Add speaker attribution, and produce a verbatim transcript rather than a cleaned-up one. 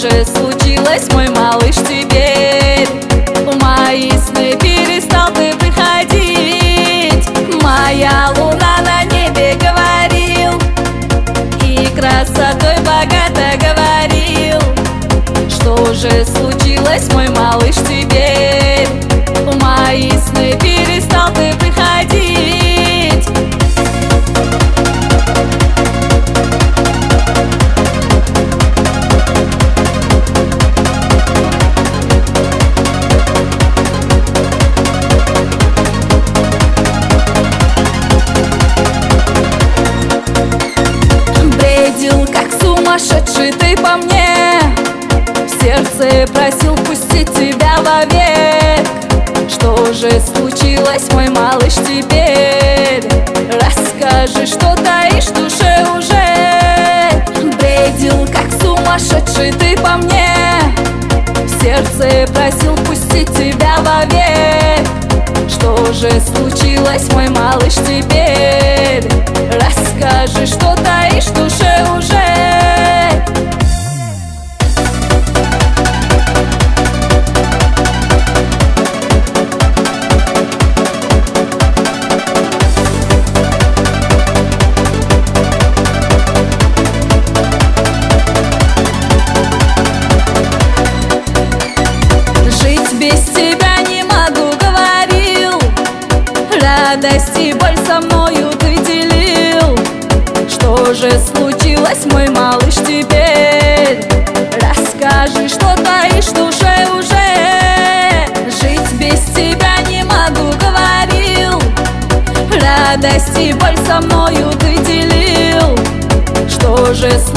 Speaker 1: же случилось, мой малыш, теперь? В мои сны перестал ты приходить. Моя луна на небе говорил, и красотой богато говорил. Что же случилось, мой малыш, теперь? В мои сны перестал ты приходить. Бредил, как сумасшедший ты по мне, в сердце просил пустить тебя вовек. Что же случилось, мой малыш, теперь? Расскажи, что таишь в душе уже. Бредил, как сумасшедший ты по мне, в сердце просил пустить тебя вовек. Что же случилось, мой малыш, теперь? Расскажи, что таишь в душе уже. Без тебя не могу, говорил, радость и боль со мною ты делил. Что же случилось, мой малыш, теперь? Расскажи, что таишь в душе уже. Жить без тебя не могу, говорил, радость и боль со мною ты делил. Что же